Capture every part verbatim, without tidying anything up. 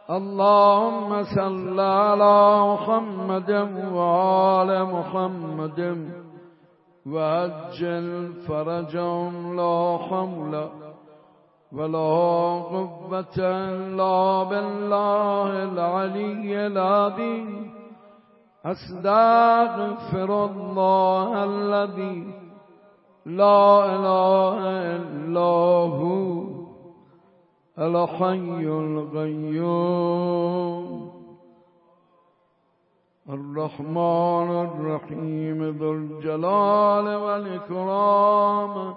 اللهم صل على محمد وآل محمد وعجل فرجهم لا حول ولا قوة إلا بالله العلي العظيم. أستغفر الله الذي لا إله إلا هو الحي القيوم الرحمن الرحيم ذو الجلال والإكرام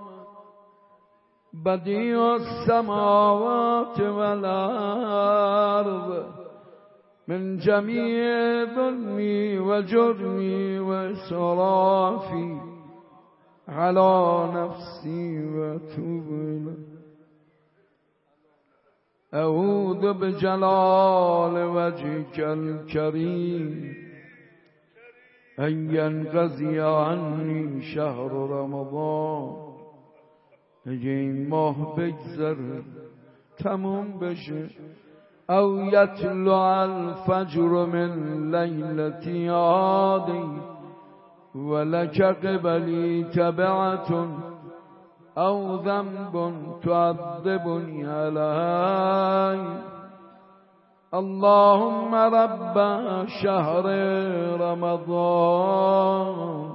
بديع السماوات والأرض من جميع ظلمي وجرمي وإسرافي على نفسي وأتوب إليه. أعوذ بجلال وجهك الكريم أن ينقضي عني شهر رمضان. اگه این ماه بگذره تموم بشه، او یطلع الفجر من لیلتی عادی ولک قبلی تبعة او ذنب تعذبني علیه. اللهم رب شهر رمضان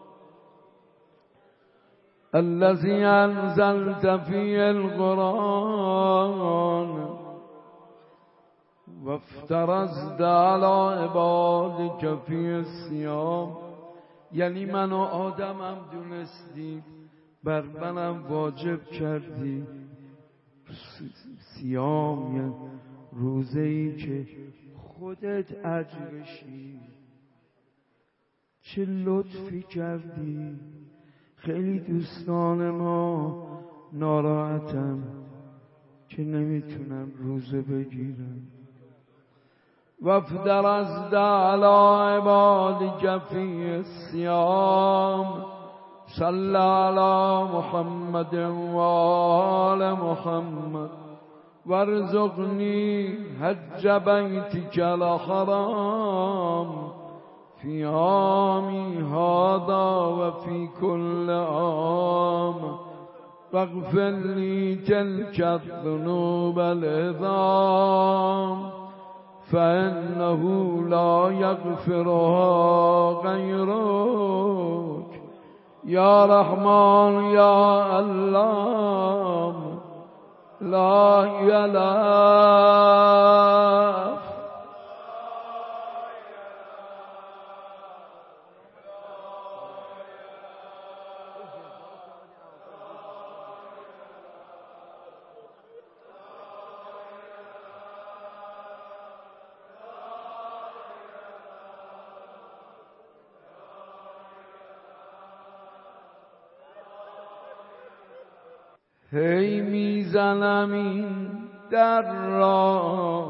الذي أنزلت فيه القرآن وافترضت على عبادك فيه الصيام. یعنی من و آدمم دونستی بر منم واجب کردی صیام، یعنی روزه‌ای که خودت اجر بشی. چه لطفی کردی. خیلی دوستان ما ناراحتم که نمیتونم روزه بگیرم. وافترضت على عبادك في الصيام صل على محمد وآل محمد وارزقني حج بيتك الحرام في عامي هذا وفي كل عام واغفر لي تلك الذنوب العظام فإنه لا يغفرها غيرك يا رحمن يا الله لا إله. هی میزنم این در را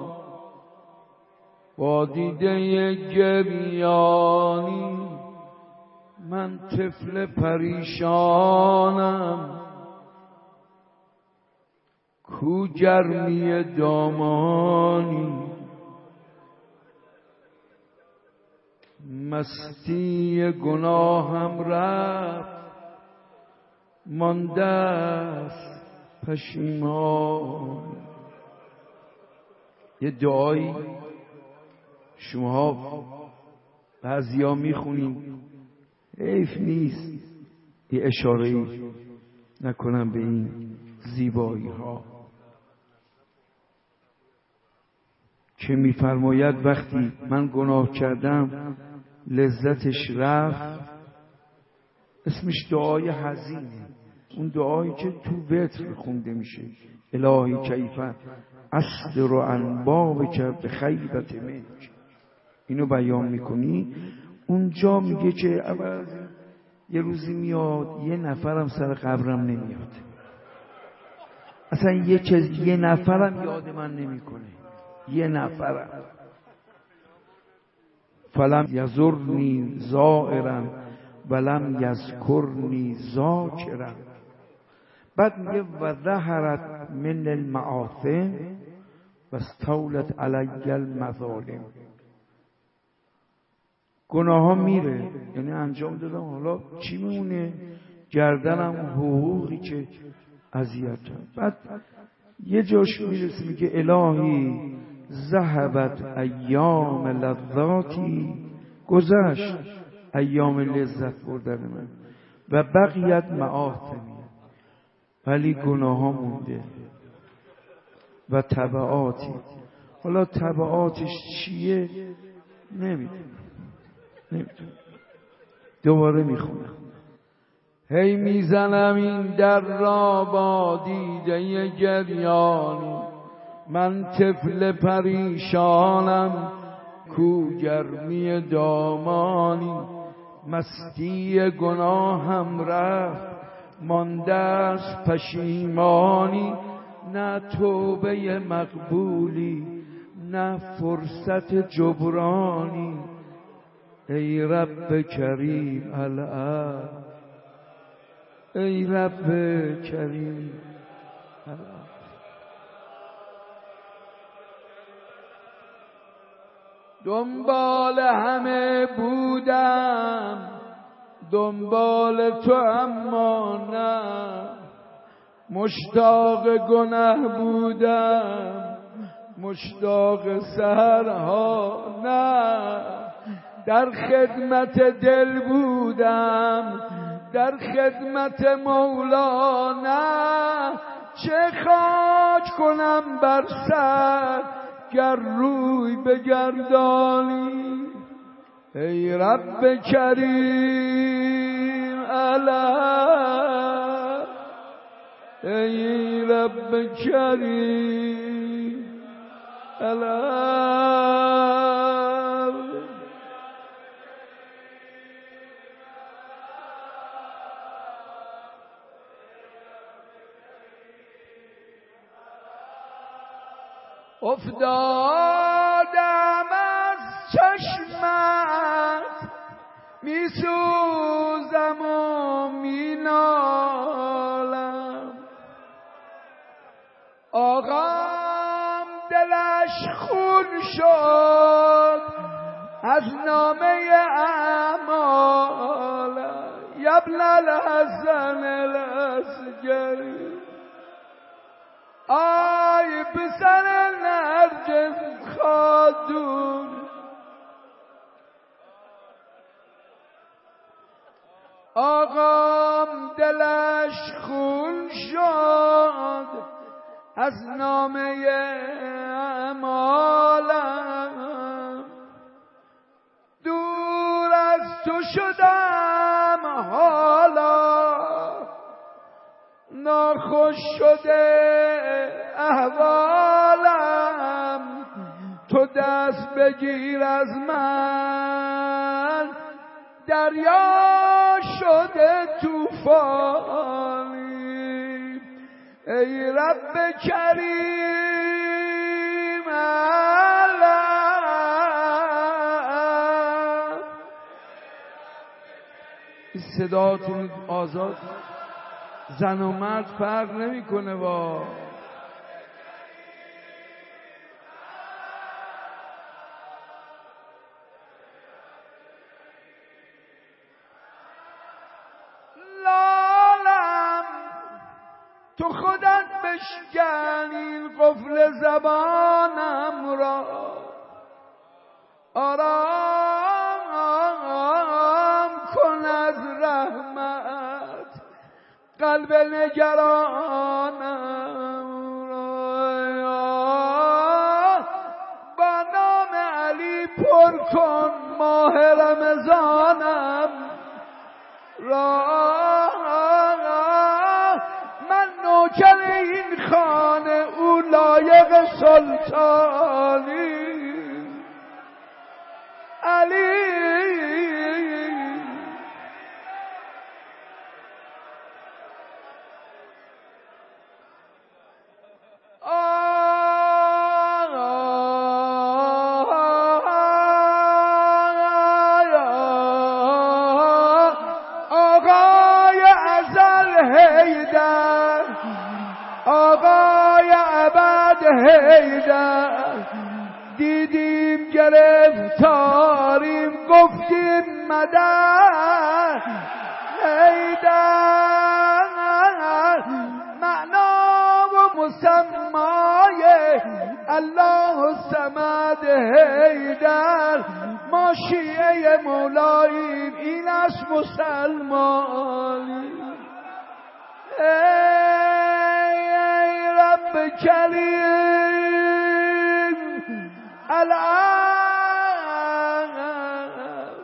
با دیده گریانی، من طفل پریشانم کو گرمی دامانی. مستی گناهم رفت مانده است پشیمان. یه دعایی شماها بعضیا میخونین، حیف نیست یه اشاره‌ای نکنم به این زیبایی ها که میفرماید وقتی من گناه کردم لذتش رفت. اسمش دعای حزینه، اون دعایی که تو وتر خونده میشه. الهی کیف اصدر عن بابک بخیبة منک. اینو بیان میکنی. اونجا میگه که اول یه روزی میاد یه نفرم سر قبرم نمیاد، اصلا یه چیز یه نفرم یاد من نمیکنه، یه نفرم. فلم یزرنی زائرا ولم یذکرنی ذاکرا. بعد میگه و ظهرت من المعاصی و استولت علی المظالم. گناه ها میره، یعنی انجام دادم، حالا چی میمونه؟ گردنم حقوقی که اذیتم. بعد یه جاش میرسه میگه الهی ذهبت ایام لذاتی، گذشت ایام لذت بردن من، و بقیت معاصی، ولی گناه ها مونده و تبعاتی. حالا تبعاتش چیه نمیدونم، نمیدونم. دوباره میخونم. هی میزنم این در را با دیده گریانی، من طفل پریشانم کو گرمی دامانی، مستی گناهم رفت مانده است پشیمانی، نه توبه مقبولی نه فرصت جبرانی، ای رب کریم العفو، ای رب کریم العفو. دنبال همه بودم دنبال تو اما نه، مشتاق گناه بودم مشتاق سحرها نه، در خدمت دل بودم در خدمت مولانا، چه خاک کنم بر سر گر روی بگردانی، ای رب کریم العفو، ای رب کریم العفو. افتادم از چشمت میسوزم و مینالم، آقام دلش خون شد از نامه اعمالم، یبن الحسن الاسگری، آی پسر نرجس خاتون، آقام دلش خون شد از نامه اعمالم، دور از تو شدم حالا ناخوش شده احوالم، تو دست بگیر از من دریا شده طوفانی، ای رب کریم العفو. صداتون آزاد، زن و مرد فرق نمیکنه. با لالم تو خودت بشکن این قفل زبانم را، آرام کن از رحمت قلب نگرانم را، با نام علی پر کن ماه رمضانم را، من نوکر این خانه او لایق سلطانی، علی آقای ابد حیدر، گرفتاریم گفتیم مدد حیدر معنا و مسمای الله صمد حیدر ما شیعه مولاییم این است مسلمانی ای رب کریم العفو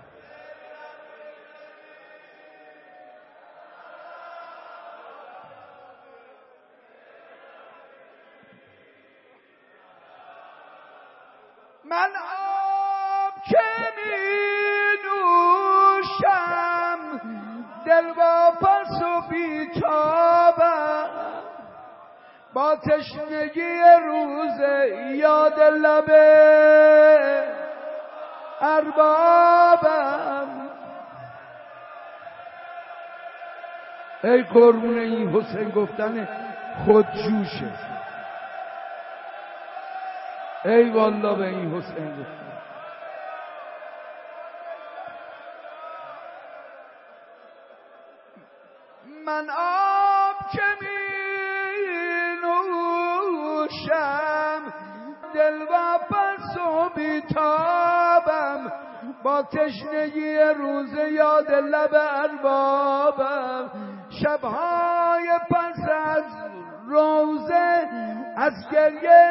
من آب که می نوشم دل واپس و بیتابم با تشنگی روز یاد لب اربابم ای قربون این حسین گفتن خودجوشه ای والله به این حسین گفتن من آب که می نوشم دل واپس و بیتابم با تشنگی روز یاد لب اربابم شبهای پس از روزه از گریه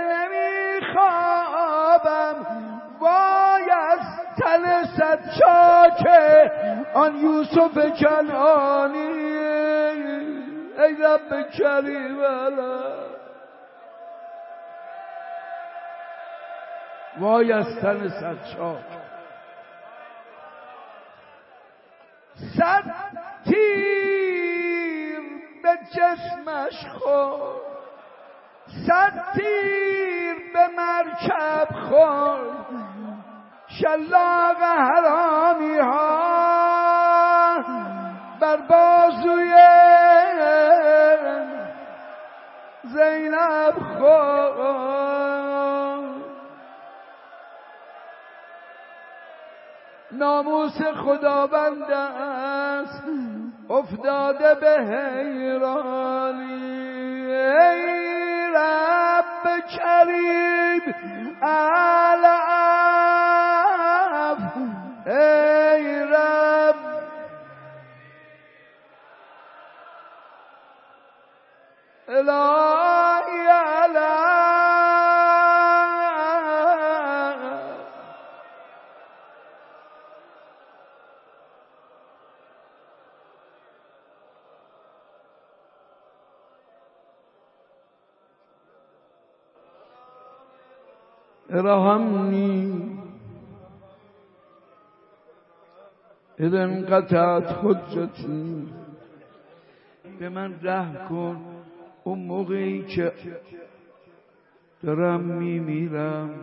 نمیخوابم وای از تن صد چاک آن یوسف کنعانی ای رب کریم وای از تن صد چاک صد تیر به جسمش خورد صد تیر به مرکب خورد شلاق حرامی ها بر بازوی زینب خورد ناموس خداوند است افتاده به حیرانی ای رب کریم العفو ای رب الهی العفو ارحمنی اذا انقطعت حجتی به من رحم کن اون موقعی که دارم میمیرم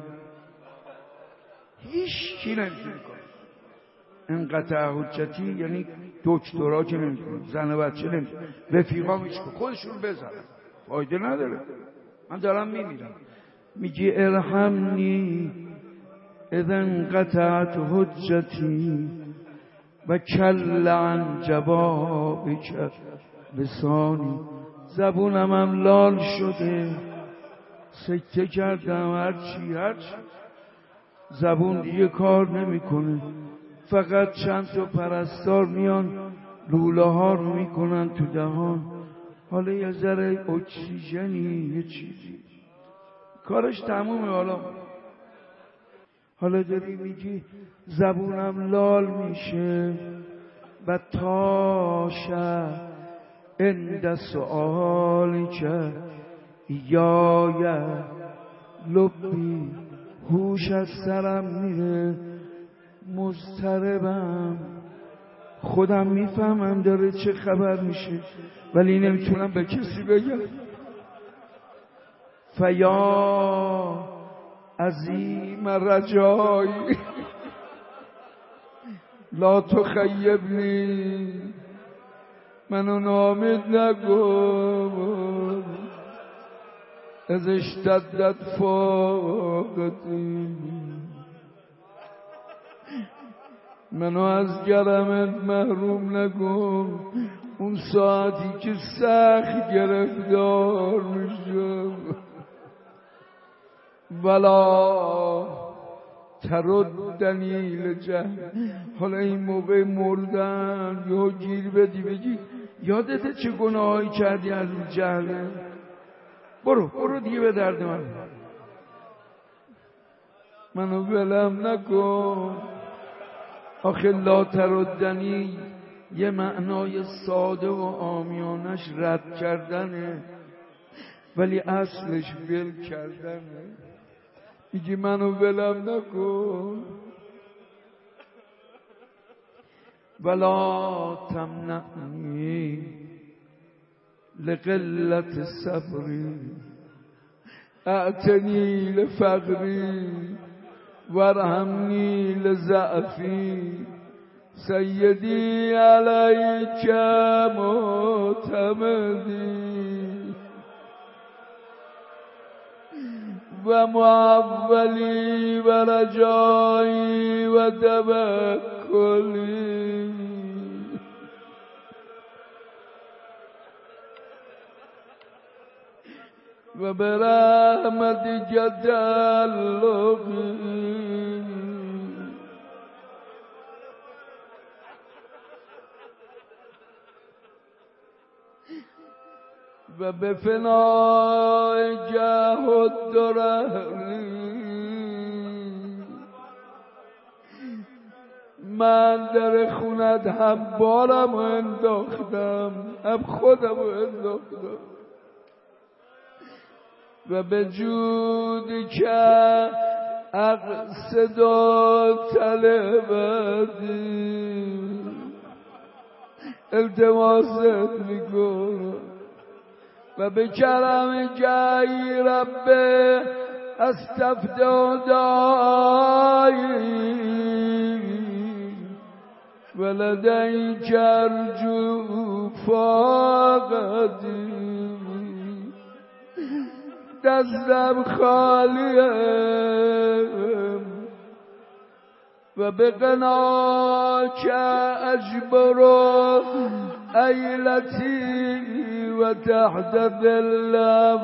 هیچ کی نمیتونه کنه انقطع حجتی یعنی دکترها که نمیتونه زن و بچه نمیتونه رفیقا هیچ خودشون بزنن فایده نداره من دارم میمیرم میگی ارحمنی اذا انقطعت حجتی و کل عن جوابک لسانی زبونم هم لال شده سکته کردم هرچی هرچی زبون دیگه کار نمیکنه فقط چند تا پرستار میان لوله ها رو میکنن تو دهان حالا یه ذره اکسیژنی یه چیزی کارش تمومه حالا حالا داری میگی زبونم لال میشه و تاشه اند سؤالی که یایه لبی هوش از سرم میره مضطربم خودم میفهمم داره چه خبر میشه ولی نمیتونم به کسی بگم فیا عظیم رجایی لا تخیبنی منو نامید نگو از اشتدت فاقتی منو از گرمت محروم نکن. اون ساعتی که سخت گرفتار میشم ولا تردنی لجهل. حالا این موقع مردن یا گیر بدی بگی یادته چه گناهایی کردی از جهل؟ برو برو دیگه به درد من، منو ولم نکن. آخه لا تردنی یه معنای ساده و عامیانش رد کردنه، ولی اصلش ول کردنه. میگی منو ولم نکن. ولا تمنعنی لقلت صبری اعتنی لفقری وارحمنی لضعفی سیدی علیک معتمدی و معولی و رجایی و توکلی. و برحمتک تعلقی و به فنای جهد درهلی. من در خونت هم بارم انداختم هم خودم انداختم و به جودی که اقصد طلبتی التماست میکنم و به کرم جای رب استفتح دایی و لدیک ارجو فاقتی. دستم خالیه و به قناک اجبرو ایلتی و تحت ذلم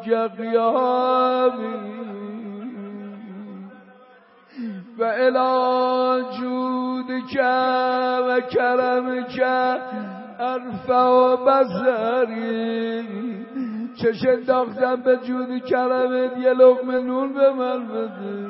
قیامی و الی جودک و کرمک ارفع بصری. چش انداختم به جود کرمت یه لقمه نون به من بدی،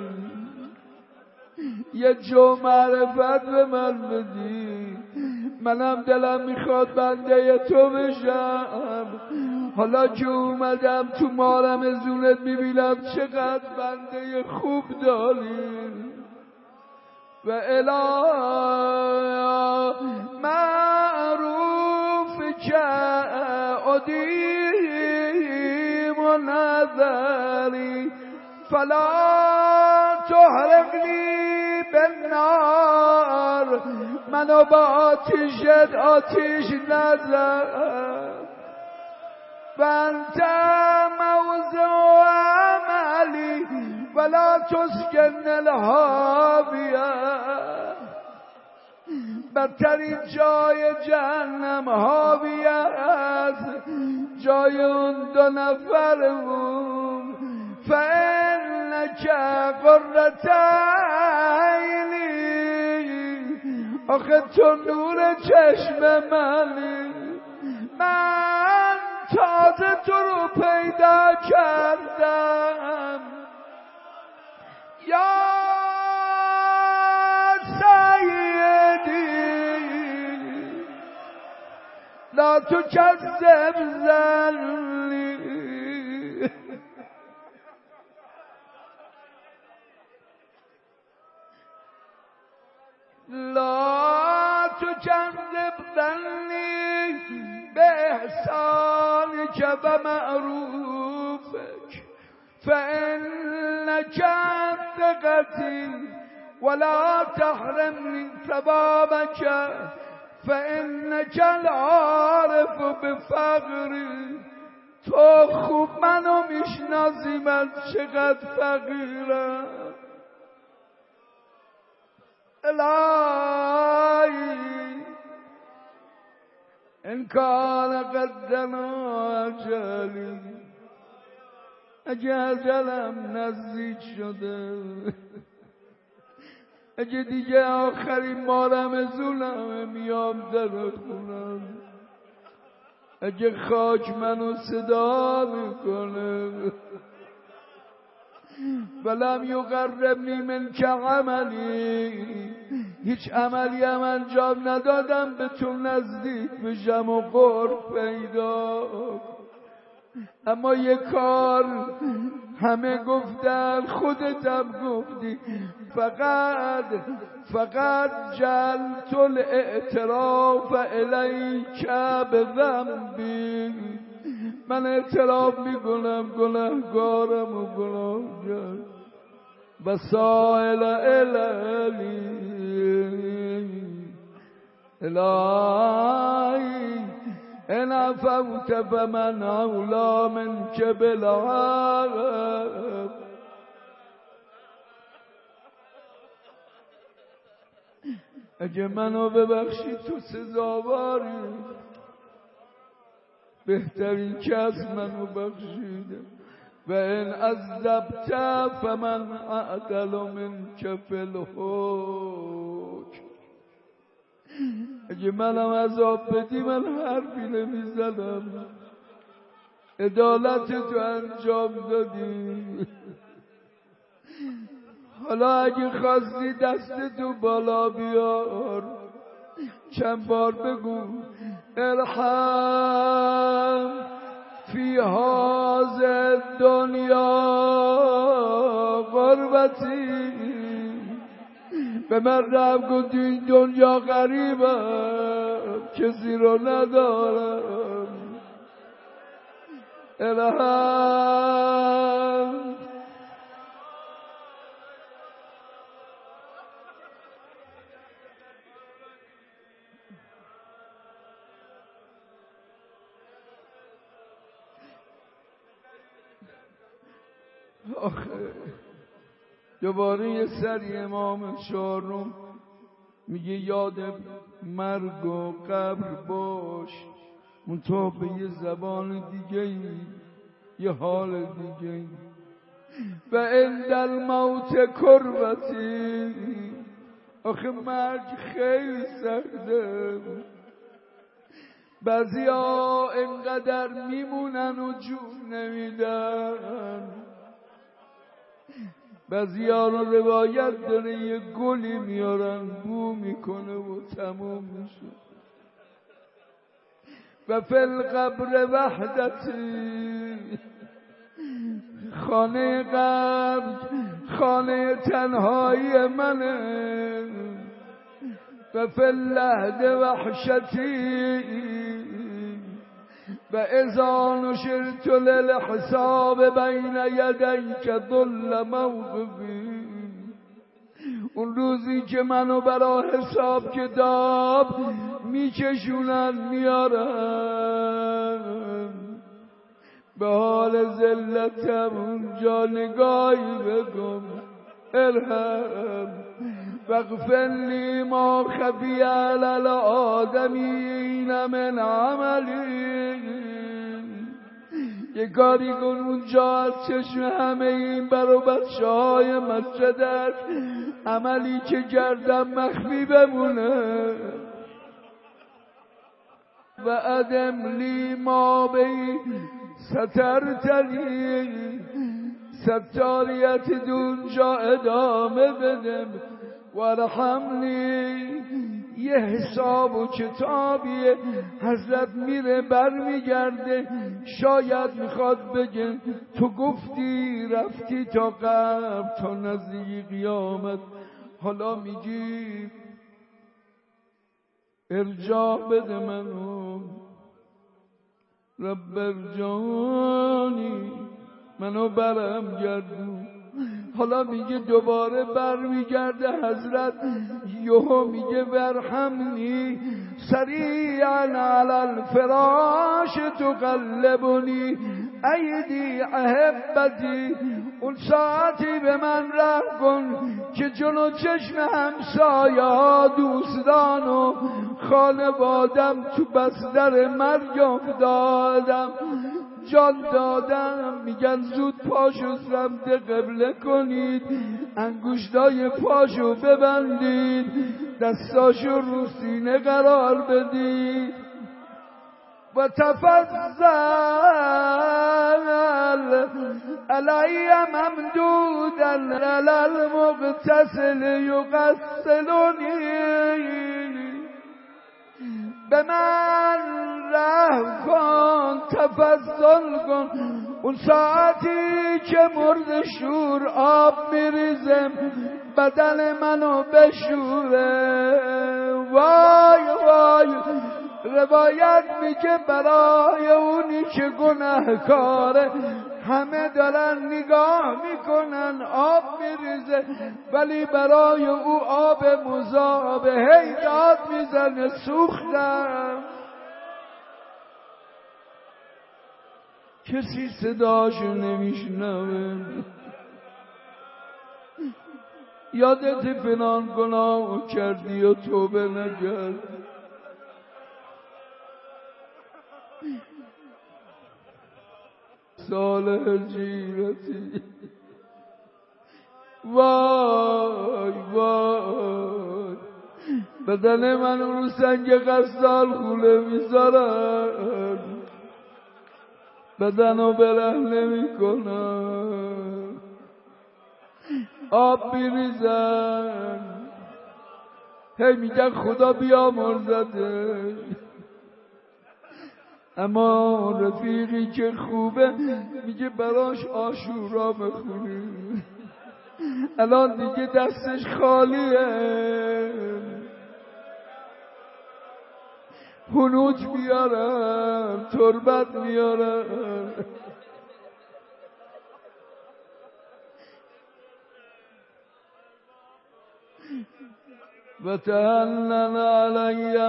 یه جو معرفت به من بدی. منم دلم میخواد بنده تو بشم. حالا که اومدم تو مارم زونت میبینم چقدر بنده خوب داری. و الی معروف که ادیم و نظری فلا تحرقنی بالنار. منو با آتیشت آتیش نزن. و انت موضع عملی ولا تسکن الهاویه. بدترین جای جهنم هاویه است، جای اون دو نفر بود. فانک قرة عینی، آخه تو نور چشم منی. من تازه تو رو پیدا کردم یا سیدی. لا تکذب ظنی. لا تکذب ظنی به احسانک و معروفک فانک ثقتی ولا تحرمنی ثوابک فانک العارف بفقری. تو خوب منو میشناسی من چقدر فقیرم. الهی ان کان قدنا اجلی اگه اجلم نزدیک شده، اگه دیگه آخرین مارم زولم میام در خونم، اگه خاک منو صدا میکنه ولم یقربنی من که عملی، هیچ عملی هم انجام ندادم به تو نزدیک بشم و قرب پیدا. اما یه کار همه گفتن خودت هم گفتی، فقط فقط جلت الاعتراف الیک بذنبی، من اعتراف میکنم گناهگارم و گناهگار و سائل الالی الهی ان عفوت فمن اولا منک بالعفو. اگه منو ببخشی تو سزاواری، بهترین کس منو بخشیده. و ان عذبت فمن اعدل منک فی الحکم، اگه منم عذاب بدی من حرفی نمیزنم، عدالت تو انجام دادی. حالا اگه خواستی دست تو بالا بیار، چند بار بگو ارحم فی هذه دنیا غربتی، به من رحم کن تو این دنیا غریبم، کسی رو ندارم. ارحم آخه دوباره یه سری امام چهارم میگه یاد مرگ و قبر باش، منتها به یه زبان دیگه، یه حال دیگه. و عند الموت کربتی، آخه مرگ خیلی سخته، بعضی ها انقدر میمونن و جون نمیدن. بعضی ها رو روایت داره یه گلی میارن بو میکنه و تموم میشه. و فی القبر وحدتی، خانه قبر خانه تنهایی منه. و فی اللحد وحشتی، و اذا نشرت للحساب بین یدیک ضل موقفی، اون روزی که منو برای حساب کتاب میکشونن میارن، به حال ذلتم اونجا نگاهی بکن. ارحم واغفر لی ما خفی علی الآدمین من عملی، یه کاری کن اونجا از چشم همه این برو بچه های مسجدت عملی که کردم مخفی بمونه. و ادم لی ما بی سترتنی، ستاریت دونجا ادامه بدم. و رحمنی، یه حساب و کتابیه حضرت میره بر میگرده، شاید میخواد بگه تو گفتی رفتی تا قبر تا نزدیک قیامت، حالا میگی ارجاع بده منو رب ارجانی، منو برم گردون. حالا میگه دوباره بر میگرده حضرت، یهو میگه ورحمنی سریعا علی الفراش تقلبنی ایدی احبتی، اون ساعتی به من رحم کن که جلو چشم همسایا دوستان و خانوادم تو بستر مرگ افتادم، جان دادم. میگن زود پاشو سمت قبله کنید، انگشتای پاشو ببندید، دستاشو رو سینه قرار بدید و تفضل علی ممدودا علی المغتسل یغسلنی، به من رحم کن، تفضل کن. اون ساعتی که مرد شور آب میریزم بدن منو بشوره، وای وای. روایت میگه برای اونی که گناهکاره همه دارن نگاه میکنن آب میریزه، ولی برای او آب مذابه هی داد میزنه سوختم. کسی صداشو نمیشنوه. یادت فلان گناه کردی و توبه نکردی، صالح جیرتی. وای وای، بدن من رو سنگ غسال خوله میذارن، بدنو بره نمی کنن، آب میریزن، هی میگن خدا بیا مرزده. اما رفیقی که خوبه میگه براش عاشورا بخونی، الان دیگه دستش خالیه، حنوج بیارن، تربت بیارن. و تهنن علی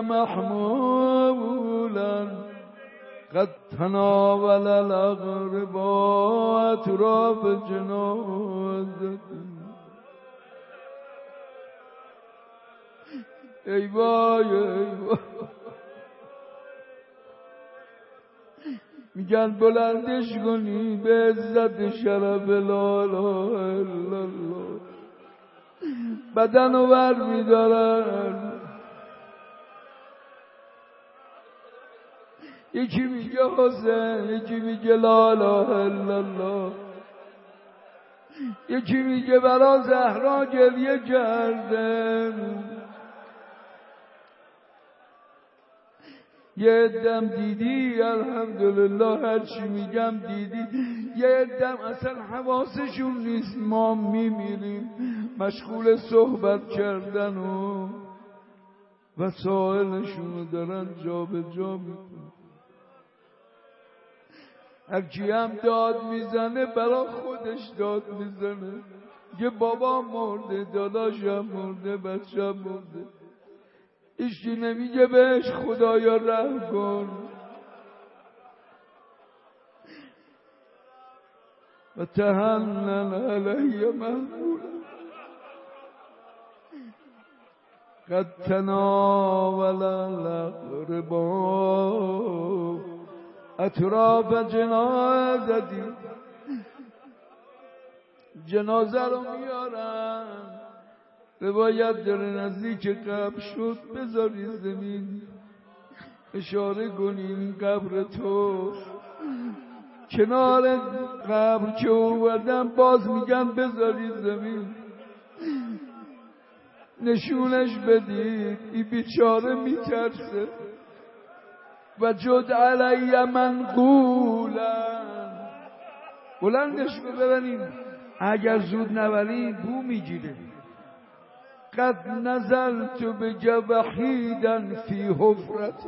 محمولا قد تناول الاغربا اطراف جنازت. ای وای ای وای، میگن بلندش کنی به عزت شرف لا اله الا الله، بدنو ور میدارن. یکی میگه حسین، یکی میگه لا اله الا الله، یکی میگه برا زهرا گریه کردن. یه دم دیدی الحمدلله، هرچی میگم دیدی. یه دم اصلا حواسشون نیست، ما میمیریم مشغول صحبت کردن و وسائلشون دارن جا به جا میکنن. هرکی هم داد میزنه برا خودش داد میزنه، یه بابا مرده، داداشم مرده، بچه‌م مرده، ایشکی نمیگه بهش خدایا رحم کن. و تهنن علی محمولا قد تناول الاغربا اطراف جنازتی. جنازه رو میارن، روایت داره نزدیک قبر شد بذاری زمین، اشاره کنین قبر تو. کنار قبر که اومدن باز میگن بذاری زمین، نشونش بدید. این بیچاره میترسه. و جد علی منقولن، بلندش ببرین، اگر زود نبرین بو میگیره. قد نزلت بجوحیدا فی حفرته.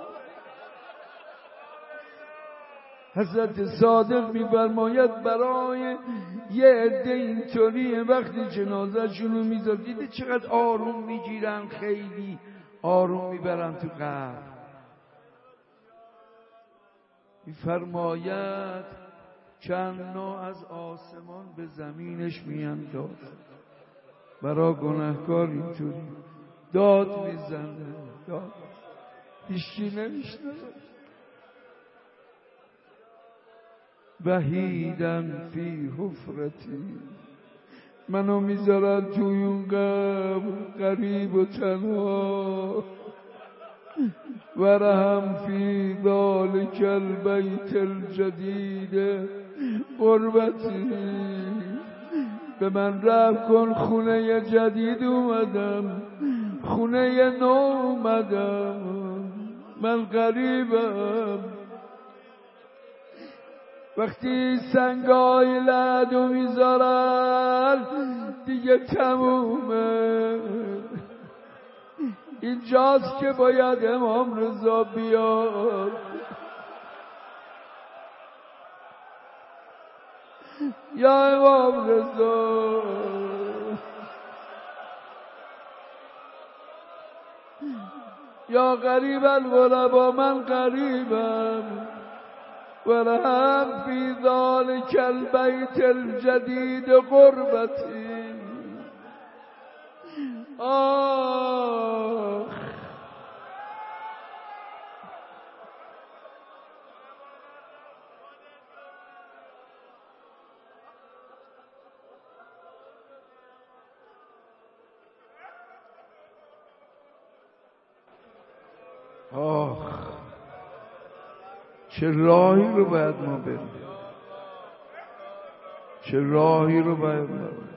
حضرت صادق میفرماید برای یه عده اینطوریه وقتی جنازه شونو میذارن، دیده چقدر آروم میگیرن، خیلی آروم میبرن تو قبر. میفرماید چند نوع از آسمان به زمینش میانداز. برا گناهکار اینطوری داد میزنه، داد هیچکی نمیشنه. وحیدن فی حفرتی، منو میذارن توی اون قبر غریب و تنها. ورهم فی ذالک البیت الجدید غربتی، به من رحم کن، خونه جدید اومدم، خونه نو اومدم، من غریبم. وقتی سنگای لعدو میذارن دیگه تمومه. اینجاست که باید امام رضا بیاد. یا امام رضا، یا غریب الغربا، من غریبم. ورهم فی ذالک البیت الجدید غربتی. آخ آخ چه راهی رو باید ما بریم، چه راهی رو باید ما بریم.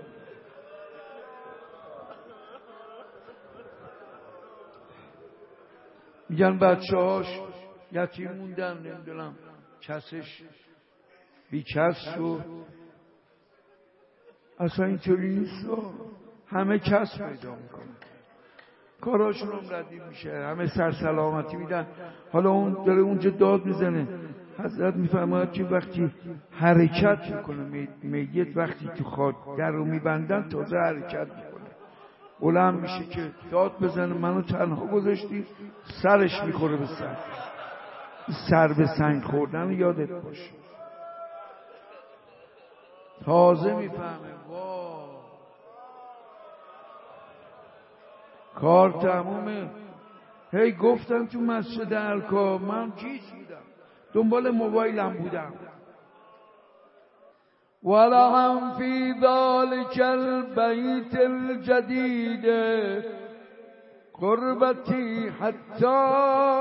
میگن بچه هاش یتیم موندن، نمیدونم کسش بی کس شد. اصلا اینطوری نیست، همه کس پیدا میکنه، کاراشون هم ردیف میشه، همه سرسلامتی میدن. حالا اون داره اونجا داد میزنه. حضرت میفرماید که وقتی حرکت میکنه میت، وقتی تو خاک در رو میبندن تازه حرکت میکنه، بلند میشه که داد بزنه منو تنها گذاشتی، سرش میخوره به سر. سر به سنگ خوردن یادت باشه. تازه میفهمه وا کار تمومه. هی گفتم تو مسجد الکا من گیج بودم، دنبال موبایلم بودم. ولهم فی ذالک البیت الجدید قربتی حتی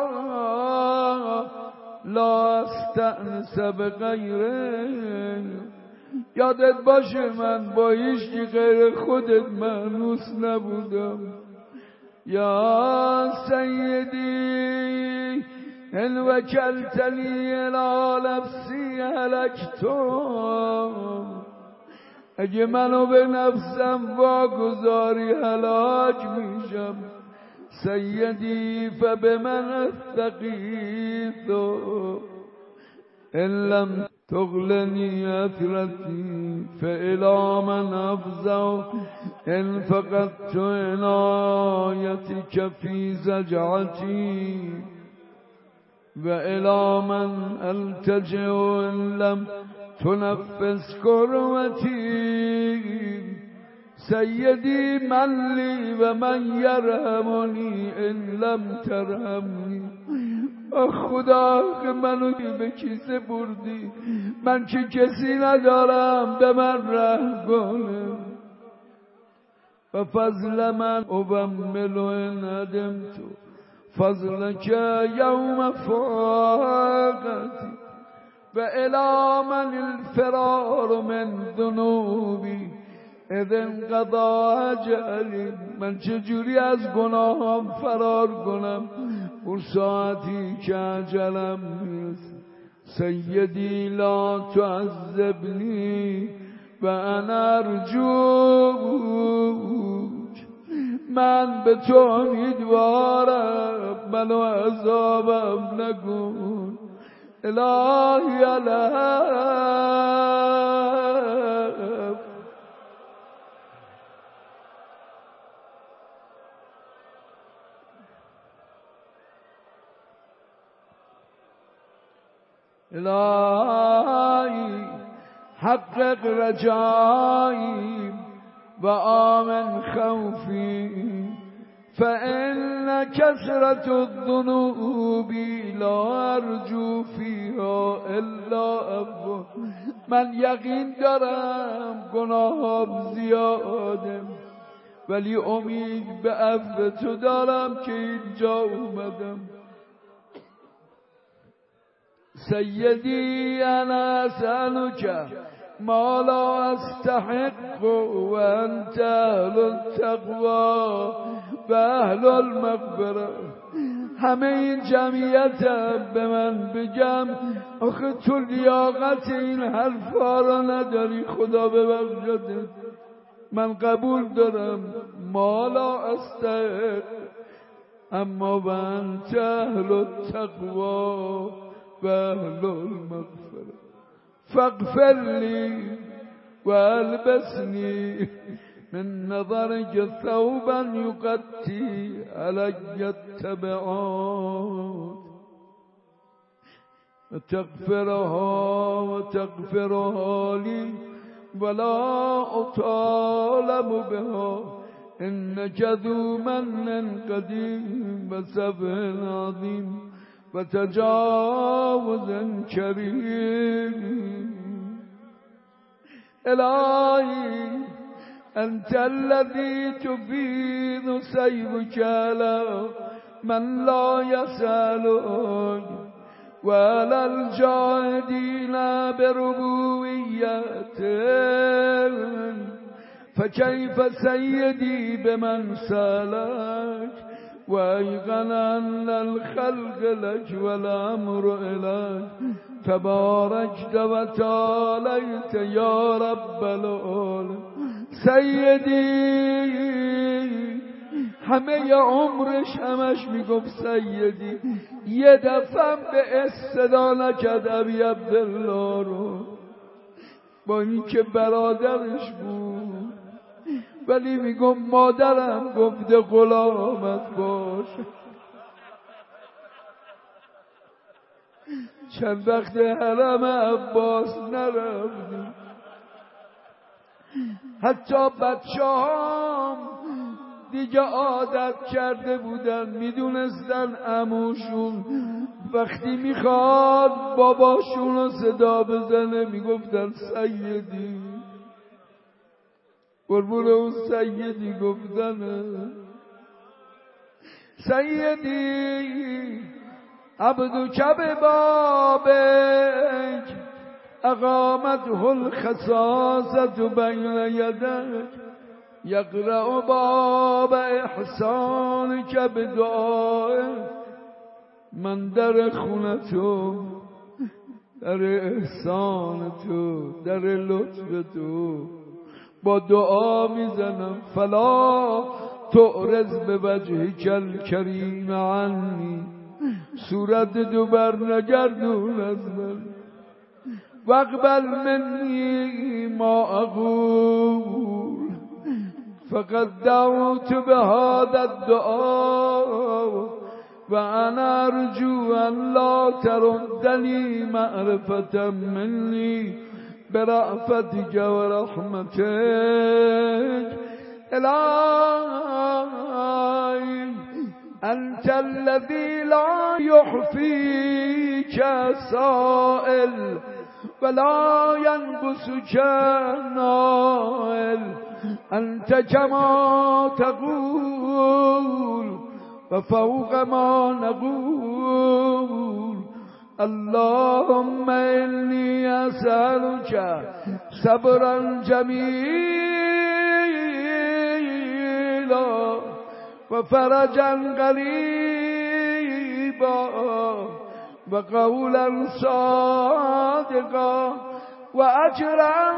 لا استأنس بغیره. یادت باشه من با هیچ غیر خودت مانوس نبودم. یا سیدی ان وکلتنی الی نفسی هلکتم، اگه منو به نفسم واگذاری هلاک میشم. سیدی فبمن استغیث ان لم تغلنی اثرتی فالی من افزع ان فقدت عنایتک فی زجعتی و الی من التجئ ان لم تنفس کربتی. سیدی من لی و من یرحمنی ان لم ترحمنی. خدا که منو به کیسه بردی، من که کسی ندارم به من رحم کنه. و فضل من ابمل ان ندمت فضلک یوم فاقتی و الی من الفرار من ذنوبی اذ انقضا اجلی. من چجوری از گناهام فرار کنم اون ساعتی که اجلم میرسه. سیدی لا تعذبنی و انا ارجوک، من به تو امیدوارم، منو عذابم نکن. الهی الهی الهی حقق رجایی و آمن خوفی فإن كثرة الذنوب لا أرجو فيها الا عفو. من یقین دارم گناهام زیاده ولی امید به عفو تو دارم که اینجا اومدم. سیدی انا اسألک ما لا استحق و انت اهل التقوی و اهل المغفره. همه این جمعیتم به من بگم آخه تو لیاقت این حرفا را نداری، خدا ببخشد. من قبول دارم ما لا استحق اما و انت اهل التقوی و اهل المغفره فاغفر لی و البسنی من نظرك ثوبا يغطي علي التبعات وتغفرها وتغفرها لي ولا أطالب بها إنك ذو من قديم وسبع عظيم وتجاوز كريم. إلهي أنت الذي تفيض سيفك على من لا يسألك وعلى الجاهدين بربوبيتك فكيف سيدي بمن سألك وأيقن أن الخلق لك والأمر إليك تباركت وتعاليت يا رب العالمين. سیدی همه عمرش همش میگفت سیدی، یه دفعه به استدا نکرد ابی عبدالله رو، با اینکه برادرش بود ولی میگفت مادرم گفته غلامت باش. چند وقت حرم عباس نرفتیم، حتی بچه هم دیگه عادت کرده بودن، میدونستن عموشون وقتی میخواد باباشون رو صدا بزنه میگفتن سیدی، قربون اون سیدی گفتن. سیدی عبدو کب بابک اقامته الخصاصة بین یدک یقرأ باب احسانک بدعای. من در خونه تو، در احسان تو، در لطف تو با دعا میزنم. فلا تعرض به وجهک الکریم عنی، صورت دو بر نگردون از من. واقبل منی ما اقول فقد دعوت بهذا الدعاء و انا ارجو ان لا تردني معرفة مني برأفتك و رحمتك. الهی انت الذي لا يحفيك سائل ولا ينقصك نائل. انت كما تقول وفوق ما نقول. اللهم إني أسألك صبرا جميلا وفرجا قريبا وقولا صادقا وأجرا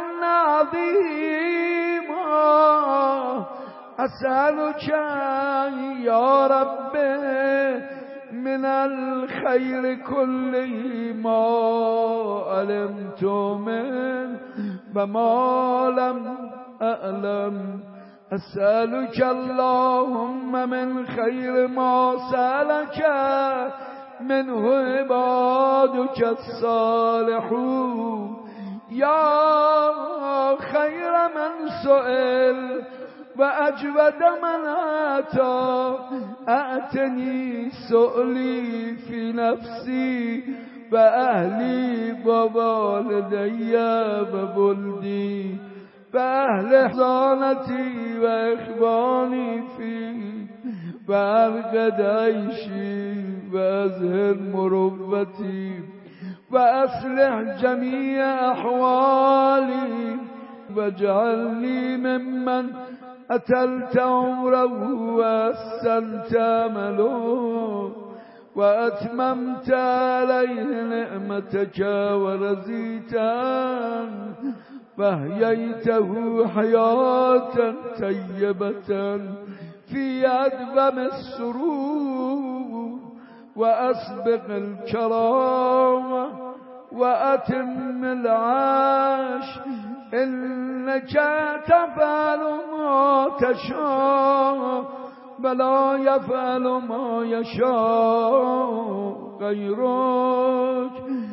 عظيما. أسألك يا رب من الخير كله ما علمت منه وما لم أعلم. أسألك اللهم من خير ما سألك منه عبادك الصالحون یا خیر من سئل و اجود من عطا اعتنی سؤلی فی نفسی و اهلی و والدی و بلدی و اهل احضانتی و اخوانی فی و ارقد عیشی و اظهر مروتی و اصلح جمیع احوالی و جعلنی ممن اتلت عمره و احسنت عمله و اتممت علیه نعمتک و رضیت عنه و احییته حیاة طیبة فی ادوم السرور و اسبق الکرام و اتم العیش انک تفعل ما تشاء ولا یفعل ما یشاء غیرک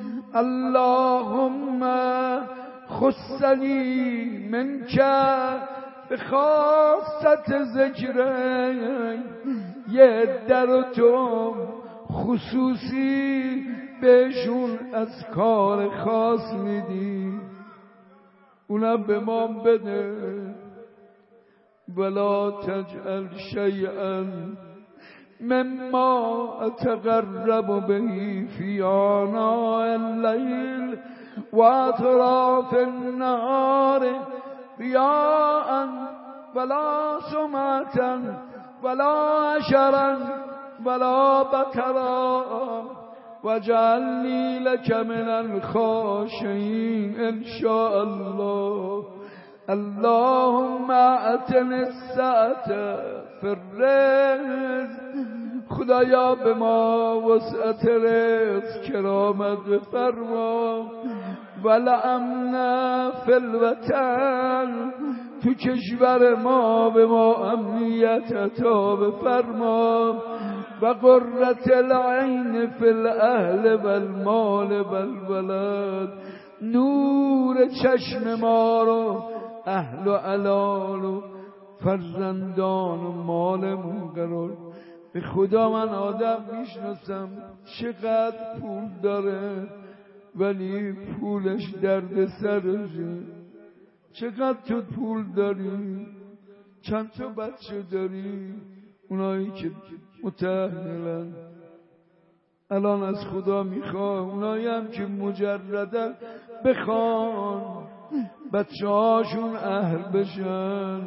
اللهم خصنی منک بخاصت ذکره یه در تو خصوصی بهشون از کار خاص میدی اونم به ما بده ولا تجعل شیئا مما اتقرب به فی آناء اللیل و اطراف النهار ریاء ولا سمعة ولا عشرا ولا بطرا وجعلنی لك من الخاشعین ان شاء الله. اللهم اعطنی السعة فی الرزق، خدایا به ما وسعت رزق کرامت بفرما. والامن فی الوطن، تو کشور ما به ما امنیت عطا بفرما. و قرة العین فی الاهل و المال و الولد، نور چشم ما رو اهل و علال و فرزندان و مالمون قرار. به خدا من آدم میشناسم چقدر پول داره ولی پولش درد سرشه. چقدر تو پول داری؟ چند تا بچه داری؟ اونایی که متأهلن الان از خدا میخواه، اونایی هم که مجردن بخوان بچه هاشون اهل بشن،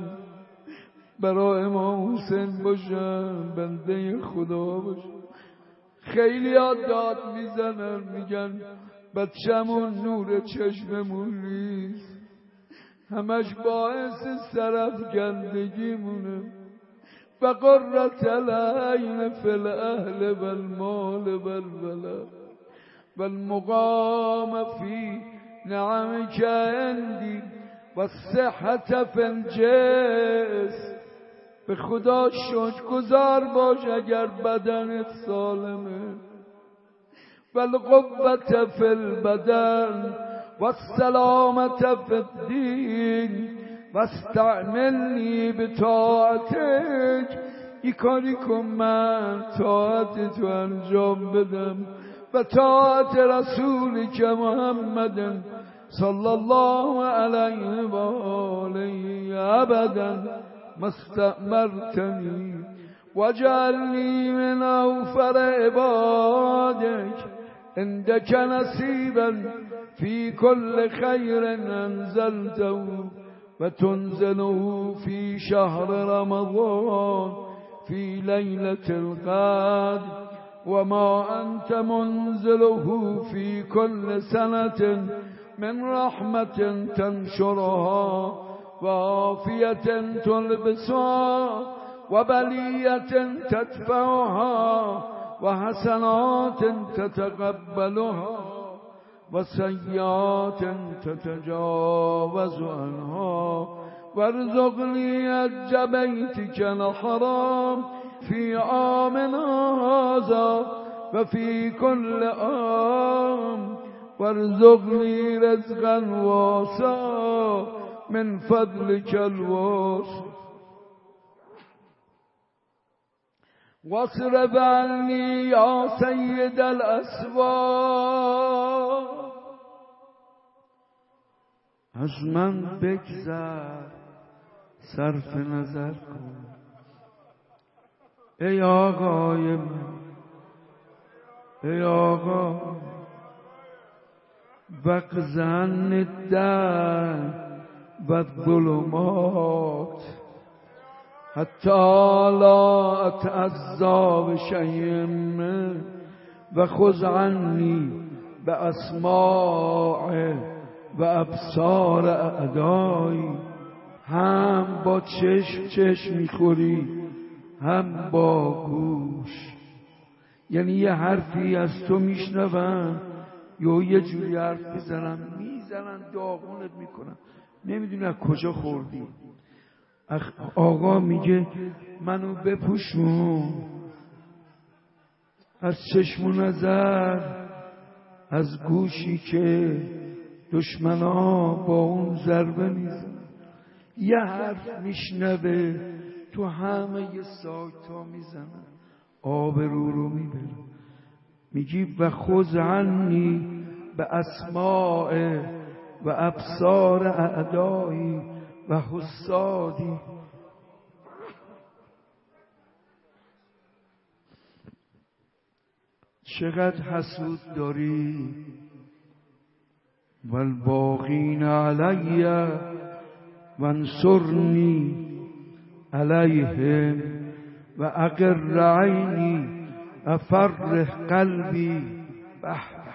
برای امام حسین باشن، بنده خدا باشن. خیلی ها داد میزنن میگن بچه‌مون نور چشممون نیست، همش باعث سرافکندگی مونه. و قرة العین فی الاهل و المال و الولد و المقام فی نعمک عندی و الصحة فی الجسم. به خدا شکرگزار باش اگر بدنت سالمه. و القوة فی البدن و السلامة فی الدین و استعملنی بطاعتک. ای کاری کن من طاعت تو انجام بدم و طاعت رسولک محمد صلی الله علیه و آله ابدا مستأمرتنی وجعلنی من اوفر عبادک عندک نصیبا فی کل خیر انزلته و تنزله فی شهر رمضان فی لیلة القدر و ما انت منزله فی کل سنة من رحمة تنشرها و عافیة تلبسها و بلیة تدفعها و حسنات تتقبلها و سیئات تتجاوز عنها. وارزقنی حج بیتک الحرام فی عامنا هذا و فی کل عام وارزقنی رزقا واسعا من فضلک الواسع واصرف عنی یا سید الاسواق از من بگذر صرف نظر کن ای آقای من ای آقا وقزن الدن و الظلمات حتی لا اتعذا بشیء من و خذ عنی باسماع و ابصار اعدایی. هم با چشم چشم میخوری هم با گوش، یعنی یه حرفی از تو میشنون یا یه جوری حرف میزنن میزنن داغونت میکنن، نمیدونی از کجا خوردی. آقا میگه منو بپوشون از چشم و نظر، از گوشی که دشمنا با اون ضربه میزن. یه حرف میشنوه تو همه یه سایتا میزنن، آبرو رو میبرن. میگی و خذ عنی به اسماع و ابصار اعدایی و حسادی. چقدر حسود داری؟ والباقین علی وانصرنی علیهم و اقر عینی افرح قلبی به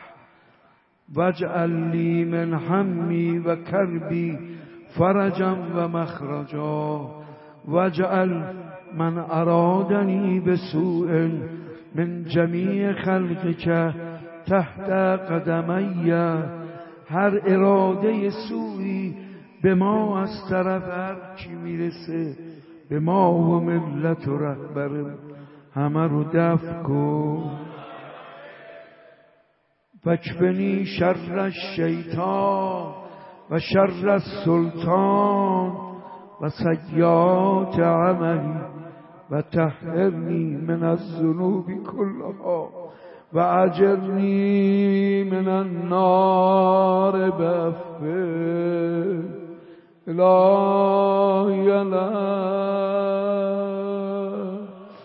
واجعل لی من حمی و کربی فرجا و مخرجا واجعل من ارادنی بسوء من جمیع خلقک تحت قدمی. هر اراده سوئی به ما از طرف هر کی میرسه، به ما و ملت و رهبر همه رو دفع کن. فکفنی شر الشیطان و شر السلطان و سیئات عملی و طهرنی من الذنوب کلها و اجرنی من النار بعفوک الهی الهی.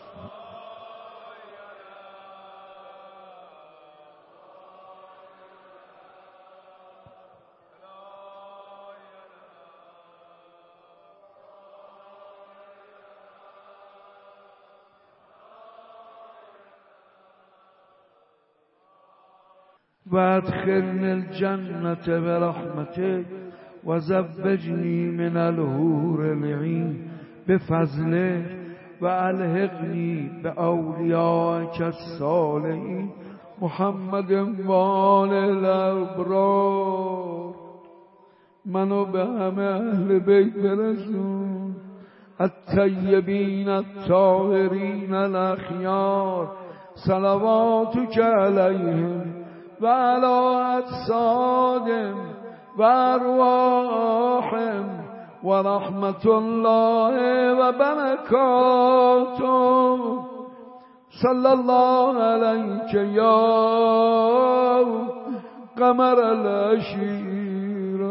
و ادخلنی الجنة برحمتک و زوجنی من الحور العین بفضلک و الحقنی باولیائک الصالحین محمد و آل الابرار. منو به همه اهل بیت برسون، الطیبین الطاهرین الاخیار، صلواتک علیهم و علی اجسادهم و ارواحهم و رحمت الله و برکاته. صلی الله علیک یا قمر العشیر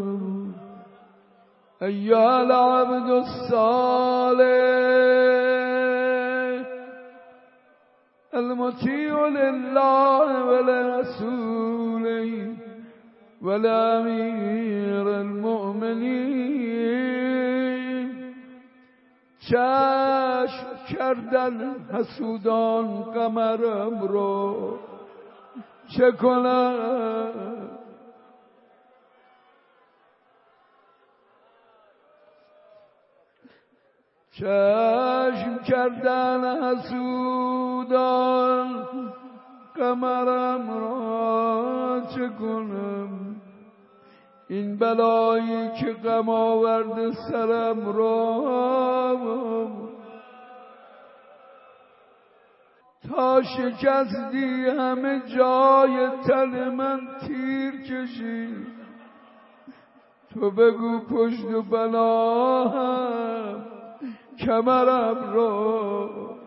ایها العبد الصالح المطیع لله ولرسوله ولامیر المؤمنین. چشم کردن حسودان قمرم رو چه کنم؟ چشم کردن حسودان قمرم را چه کنم؟ این بلایی که غم آورده سرم را تا شکستی همه جای تن من تیر کشید. تو بگو پشت و بلا هم کمرم رو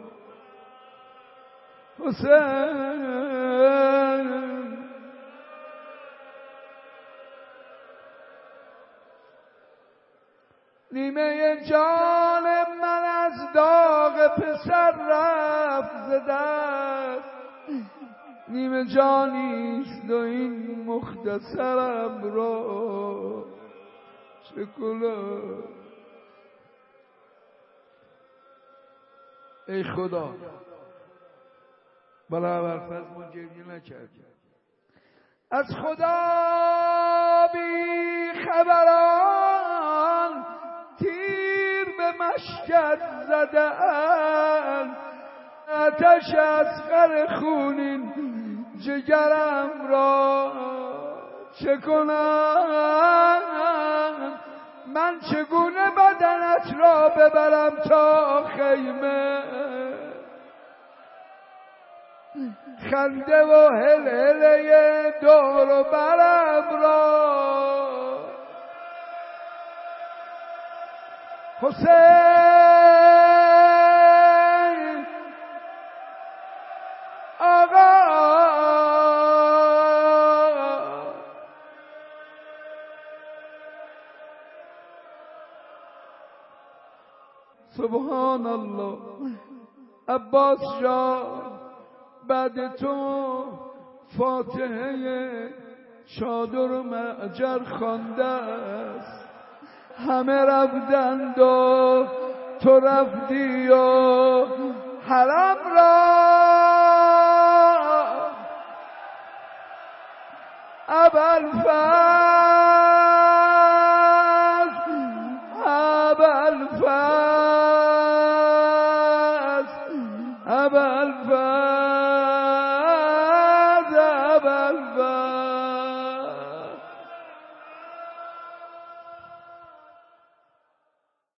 حسین. نیمه جان من از داغ پسر رفت ز دست، نیمه جانیست و این مختصرم را چه کنم. ای خدا بلا برفت ما گریه نکردیم. از خدا بی خبران تیر به مشکت زدن، آتش اصغر خونین جگرم را چه کنم. من چگونه بدنت را ببرم تا خیمه، خنده و هلهله دور و برم را حسین آقا. سبحان الله. عباس جان بعد تو فاتحه چادر و معجر خوانده است، همه رفتند و تو رفتی و حرم را ابوالفضل ابوالفضل ابوالفضل